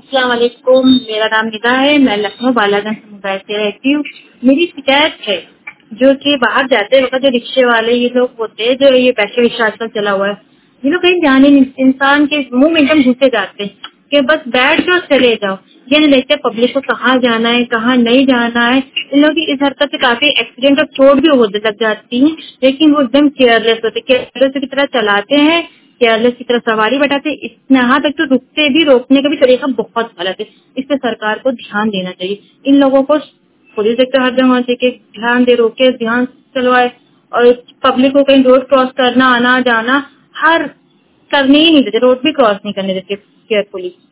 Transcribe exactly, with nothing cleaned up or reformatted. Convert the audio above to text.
अस्सलाम वालेकुम। मेरा नाम निदा है। मैं लखनऊ बालागंज समुदाय से रहती हूँ। मेरी शिकायत है जो कि बाहर जाते वक्त जो रिक्शे वाले ये लोग होते हैं, जो ये पैसे रिक्शा आजकल चला हुआ है, ये लोग कहीं जाने नहीं, इंसान के मुंह में एकदम घुसे जाते हैं कि बस बैठ जाओ चले जाओ। ये नहीं देखते पब्लिक को कहाँ जाना है कहाँ नहीं जाना है। इन लोगों की इस हरकत से काफी एक्सीडेंट और चोट भी होने लग जाती है, लेकिन वो एकदम केयरलेस होते, केयरलेस की तरह चलाते हैं, केयरलेस की तरह सवारी बैठाते। इतना यहाँ तक तो रुकते भी, रोकने का भी तरीका बहुत गलत है। इस पे सरकार को ध्यान देना चाहिए। इन लोगों को पुलिस एक तो हर जगह होती है कि ध्यान दे, रोके, ध्यान चलवाए। और पब्लिक को कहीं रोड क्रॉस करना, आना जाना, हर करने ही नहीं देते, रोड भी क्रॉस नहीं करने देते केयरफुली।